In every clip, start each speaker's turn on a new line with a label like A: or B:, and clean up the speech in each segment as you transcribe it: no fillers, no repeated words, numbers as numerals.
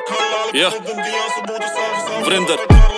A: ਵਰਿੰਦਰ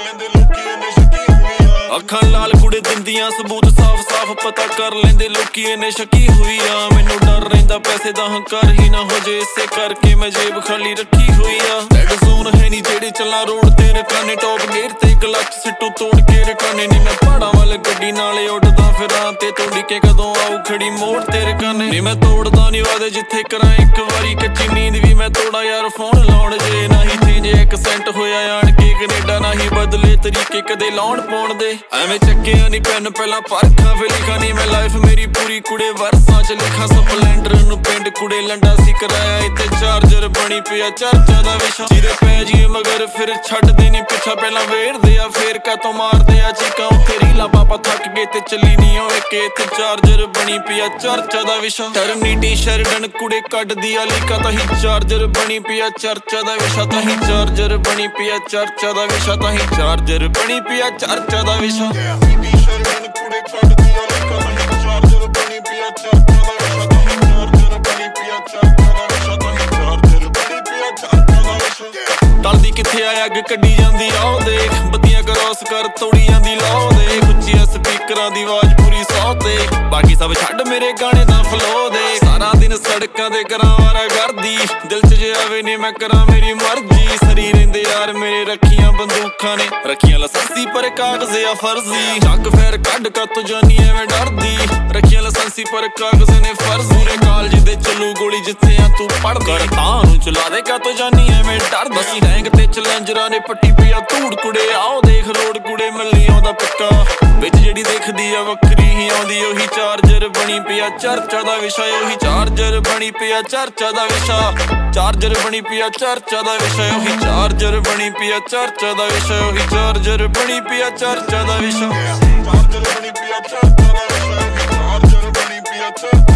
A: ਅੱਖਾਂ ਲਾਲ ਕੁੜੇ ਦਿੰਦੀਆਂ ਸਬੂਤ ਸਾਫ਼ ਪਤਾ ਕਰ ਲੈਂਦੇ ਲੋਕੀ ਇੰਨੇ ਸ਼ੱਕੀ ਹੋਈ ਆ। ਮੈਨੂੰ ਡਰ ਰਹਿੰਦਾ ਪੈਸੇ ਦਾ ਹੰਕਾਰ ਹੀ ਨਾ ਹੋ ਜੇ, ਇਸੇ ਕਰਕੇ ਮੈਂ ਜੇਬ ਖਾਲੀ ਰੱਖੀ ਹੋਈ ਆ। ਰੈਡ ਜ਼ੋਨ ਹੈ ਨੀ ਜਿਹੜੇ ਚੱਲਾਂ ਰੋਡ ਤੇ ਰਕਾਨੇ, ਟੌਪ ਗੇਅਰ ਤੇ ਕਲੱਚ ਸਿੱਟੂ ਤੋੜ ਕੇ ਰਕਾਨੇ ਨੀ। ਮੈਂ ਪਹਾੜਾਂ ਵੱਲ ਗੱਡੀ ਨਾਲੇ ਉੱਡਦਾ ਫਿਰਾਂ ਤੇ ਤੋੜੀ ਕਦੋਂ ਆਊ ਖੜੀ ਮੋੜ ਤੇ ਰਕਾਨੇ ਨੀ। ਮੈਂ ਤੋੜਦਾ ਨੀ ਵਾਦੇ ਜਿੱਥੇ ਕਰਾਂ ਇੱਕ ਵਾਰੀ, ਕੱਚੀ ਨੀਂਦ ਵੀ ਮੈਂ ਤੋੜਾ ਯਾਰ ਫੋਨ ਲਾਉਣ ਜੇ। ਨਾ ਹੀ ਚੇਂਜ 1% ਹੋਇਆ ਆਣ ਕੇ ਕੈਨੇਡਾ, ਨਾ ਹੀ ਬਦਲੇ ਤਰੀਕੇ ਕਦੇ ਲਾਉਣ ਪਾਉਣ ਦੇ। ਐਵੇਂ ਚੱਕਿਆ ਨੀ ਪੈਨ ਪਹਿਲਾਂ ਪਰਖਾਂ ਫੇ ਲਿਖਾ ਨੀ ਮੈਂ ਲਾਈਫ ਮੇਰੀ ਪੂਰੀ ਕੁੜੇ ਵਰਸਾਂ ਚ ਲਿਖਾਂ। ਸਪਲੈਂਡਰ ਨੂੰ ਪਿੰਡ ਕੁੜੇ ਲੰਡਾ ਸੀ ਕਰਾਇਆ, ਇੱਥੇ ਚਾਰਜਰ ਬਣੀ ਪਿਆ ਚਰਚਾ ਦਾ ਵਿਸ਼ਾ। ਜਿਹਦੇ ਪੈ ਜੀਏ ਮਗਰ ਫਿਰ ਛੱਡਦੇ ਨੀ ਪਿੱਛਾ, ਪਹਿਲਾਂ ਵੇੜਦੇ ਆ ਫੇਰ ਕਾਤੋਂ ਮਾਰਦੇ ਆ ਚੀਕਾਂ। ਉੱਥੇ ਰੀਲਾ ਪਾਪਾ ਥੱਕ ਗਏ ਤੇ ਚੱਲੀ ਨੀ ਹੋਏ ਕਿ ਇੱਥੇ ਚਾਰਜਰ ਬਣੀ ਪਿਆ ਚਰਚਾ ਦਾ ਵਿਸ਼ਾ। ਟਰਨੀਟੀ ਸ਼ੈਰਡਨ ਕੁੜੇ ਕੱਢਦੀ ਆ ਲੀਕਾਂ, ਤਾਂ ਹੀ ਚਾਰਜਰ ਬਣੀ ਪਿਆ ਚਰਚਾ ਦਾ ਵਿਸ਼ਾ। ਤਾਂ ਹੀ ਚਾਰਜਰ ਬਣੀ ਪਿਆ ਚਰਚਾ ਦਾ ਵਿਸ਼ਾ। ਤਾਂ ਹੀ ਚਾਰਜਰ ਬਣੀ ਪਿਆ ਚਰਚਾ ਦਾ ਵਿਸ਼ਾ। ਟਲਦੀ ਕਿੱਥੇ ਆ ਅੱਗ ਕੱਢੀ ਜਾਂਦੀ ਆਓ ਦੇਖ, ਬੱਤੀਆਂ ਕਰੋਸ ਕਰ ਤੋੜੀ ਜਾਂਦੀ ਲਾਓ ਦੇਖ। ਉੱਚੀਆਂ ਸਪੀਕਰਾਂ ਦੀ ਆਵਾਜ਼ ਪੂਰੀ 100 ਤੇ, ਬਾਕੀ ਸਭ ਛੱਡ ਮੇਰੇ ਗਾਣੇ ਦਾ ਫਲੋ ਦੇ। ਸਾਰਾ ਦਿਨ ਸੜਕਾਂ ਤੇ ਕਰਾਂ ਵਾਰਾ ਕਰਦੀ, ਦਿਲ ਚ ਜੇ ਆਵੇ ਨੀ ਮੈਂ ਕਰਾਂ ਮੇਰੀ ਮਰਜ਼ੀ। ਸਰੀ ਰਹਿੰਦੇ ਯਾਰ ਮੇਰੇ ਰੱਖੀਆਂ ਬੰਦੂਕਾਂ ਨੇ, ਰੱਖੀਆਂ ਲਾਇਸੈਂਸੀ ਪਰ ਕਾਗਜ਼ ਆ ਫਰਜ਼ੀ। ਚੱਕ ਫੇਰ ਕੱਢ ਕਾਤੋਂ ਜਾਨੀ ਐਵੇਂ ਡਰਦੀ, ਰੱਖੀਆਂ ਲਾਇਸੈਂਸੀ ਪਰ ਕਾਗਜ਼ ਨੇ ਫਰਜ਼। ਪੂਰੇ ਕਾਲਜ ਦੇ ਚੱਲੂ ਗੋਲੀ ਜਿੱਥੇ ਆ ਤੂੰ ਪੜ੍ਹਦਾ, ਤਾਂ ਨੂੰ ਚਲਾ ਦੇ ਕਾਤੋਂ ਜਾਨੀ ਐਵੇਂ ਡਰਦਾ। ਅਸੀਂ ਰੈਂਕ ਤੇ ਚੈਲੰਜਰਾਂ ਨੇ ਪੱਟੀ ਪਿਆ ਧੂੜ ਕੁੜੇ, ਆਓ ਦੇਖ ਰੋਡ ਕੁੜੇ ਮਿਲਣੀ ਆਉਂਦਾ ਪੱਕਾ। ਵਿੱਚ ਜਿਹੜੀ ਦੇਖਦੀ ਆ ਵੱਖਰੀ ਹੀ ਆਉਂਦੀ, ਉਹੀ ਚਾਰਜਰ ਬਣੀ ਪਿਆ ਚਰਚਾ ਦਾ ਵਿਸ਼ਾ। ਉਹੀ ਚਾਰਜਰ ਬਣੀ ਪਿਆ ਚਰਚਾ ਦਾ ਵਿਸ਼ਾ। ਚਾਰਜਰ ਬਣੀ ਪਿਆ ਚਰਚਾ ਦਾ ਵਿਸ਼ਾ। ਉਹੀ ਚਾਰਜਰ ਬਣੀ ਪਿਆ ਚਰਚਾ ਦਾ ਵਿਸ਼ਾ। ਉਹੀ ਚਾਰਜਰ ਬਣੀ ਪਿਆ ਚਰਚਾ ਦਾ ਵਿਸ਼ਾ। ਚਾਰਜਰ ਬਣੀ ਪਿਆ ਚਰਚਾ ਦਾ ਵਿਸ਼ਾ। ਚਾਰਜਰ ਬਣੀ ਪਿਆ ਚਰਚਾ